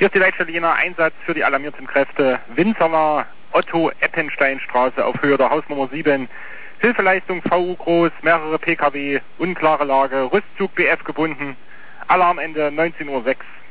Hier ist die Leitstelle Jena, Einsatz für die alarmierten Kräfte. Winzerler, Otto-Eppenstein-Straße auf Höhe der Hausnummer 7. Hilfeleistung VU groß, mehrere PKW, unklare Lage, Rüstzug BF gebunden. Alarmende 19:06 Uhr.